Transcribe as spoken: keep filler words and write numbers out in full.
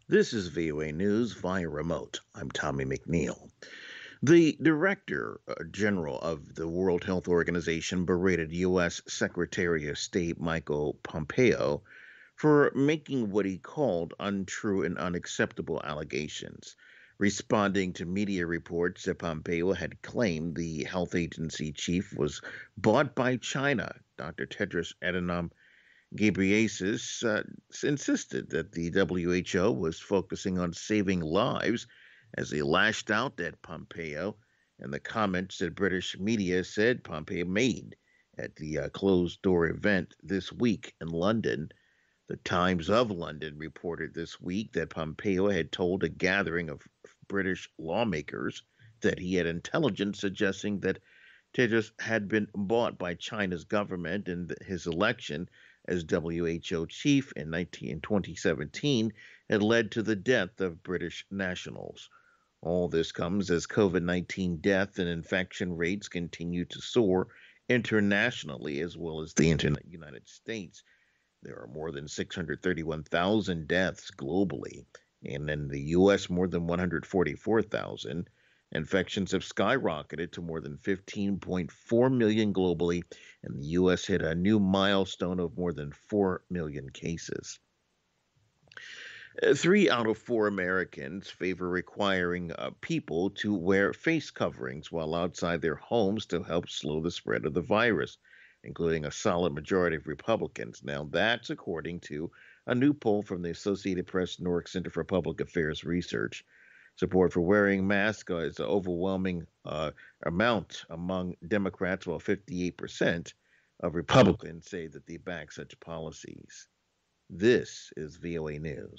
This is V O A News via remote. I'm Tommy McNeil. The Director uh, General of the World Health Organization berated U S. Secretary of State Michael Pompeo for making what he called untrue and unacceptable allegations, responding to media reports that Pompeo had claimed the health agency chief was bought by China. Doctor Tedros Adhanom Ghebreyesus uh, insisted that the W H O was focusing on saving lives as he lashed out at Pompeo and the comments that British media said Pompeo made at the uh, closed door event this week in London. The Times of London reported this week that Pompeo had told a gathering of British lawmakers that he had intelligence suggesting that Tedros had been bought by China's government, and his election as W H O chief in nineteen, twenty seventeen had led to the death of British nationals. All this comes as COVID nineteen death and infection rates continue to soar internationally as well as the United States. There are more than six hundred thirty-one thousand deaths globally, and in the U S, more than one hundred forty-four thousand. Infections have skyrocketed to more than fifteen point four million globally, and the U S hit a new milestone of more than four million cases. Uh, Three out of four Americans favor requiring uh, people to wear face coverings while outside their homes to help slow the spread of the virus, including a solid majority of Republicans. Now, that's according to a new poll from the Associated Press Newark Center for Public Affairs Research. Support for wearing masks is an overwhelming uh, amount among Democrats, while fifty-eight percent of Republicans say that they back such policies. This is V O A News.